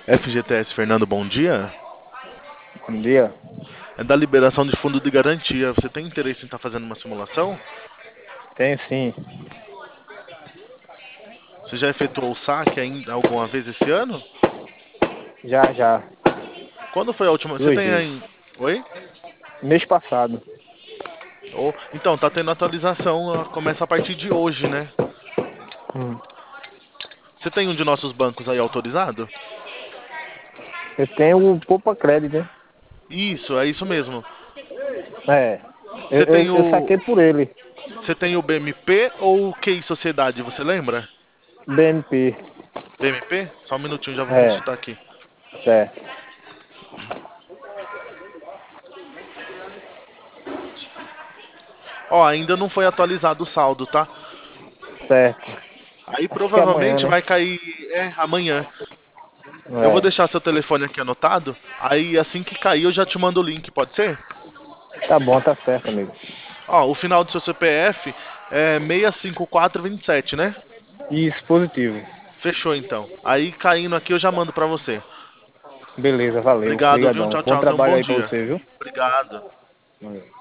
FGTS Fernando, bom dia. Bom dia. É da liberação de fundo de garantia. Você tem interesse em estar fazendo uma simulação? Tem sim. Você já efetuou o saque ainda alguma vez esse ano? Já, já. Quando foi a última? Você Duas tem vezes. aí. Oi? Mês passado. Então, tá tendo atualização, começa a partir de hoje, né? Hum. Você tem um de nossos bancos aí autorizado? Eu tenho o Poupa Crédito, né? Isso, é isso mesmo. É. Eu, Você tem eu, eu o. saquei por ele. Você tem o BMP ou o QI Sociedade, você lembra? BNP. BMP? Só um minutinho, já vou É. consultar aqui. Certo. Ó, ainda não foi atualizado o saldo, tá? Certo. Aí Acho que é amanhã, provavelmente né? vai cair amanhã. Eu vou É. deixar seu telefone aqui anotado. Aí assim que cair eu já te mando o link, pode ser? Tá bom, tá certo, amigo. Ó, o final do seu CPF é 65427, né? Isso, positivo. Fechou então. Aí caindo aqui eu já mando pra você. Beleza, valeu. Obrigado, viu? Obrigadão. Tchau, Bom tchau. Tenha um trabalho bom aí pra dia. você, viu? Obrigado. Valeu.